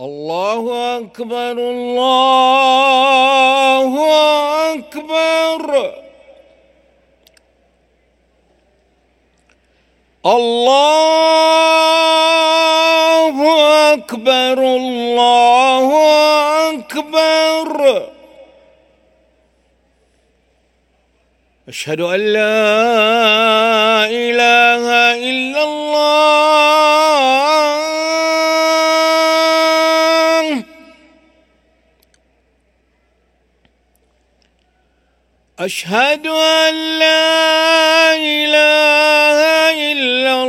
الله أكبر الله أكبر. الله أكبر الله أكبر. أشهد أن لا إله إلا الله. أشهد أن لا إله إلا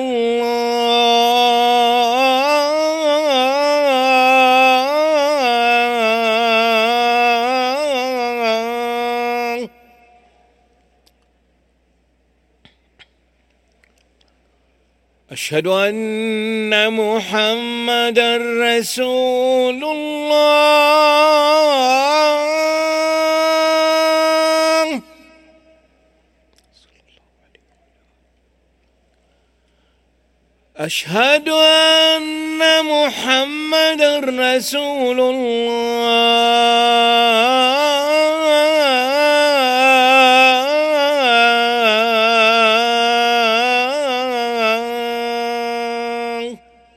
الله. أشهد أن محمدًا رسول الله. أشهد أن محمدًا رسول الله.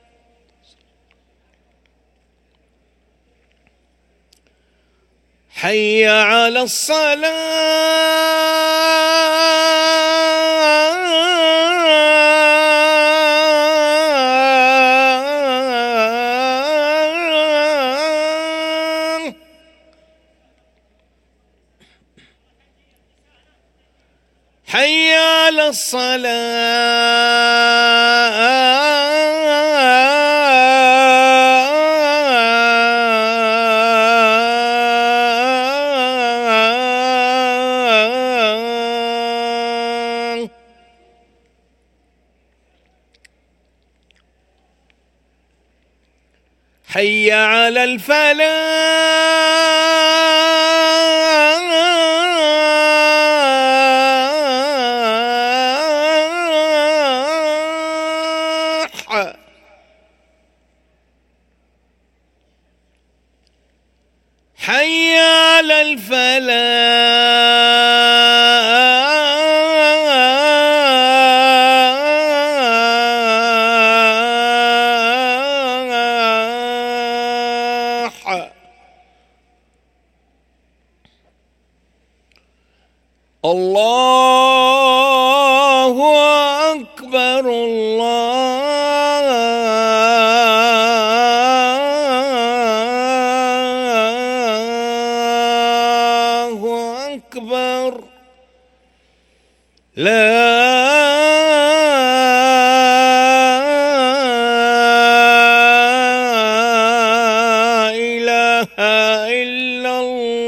حي على الصلاة. حي على الصلاة. حي على الفلاح. حي على الفلاح. الله أكبر الله أكبر. لا إله إلا الله.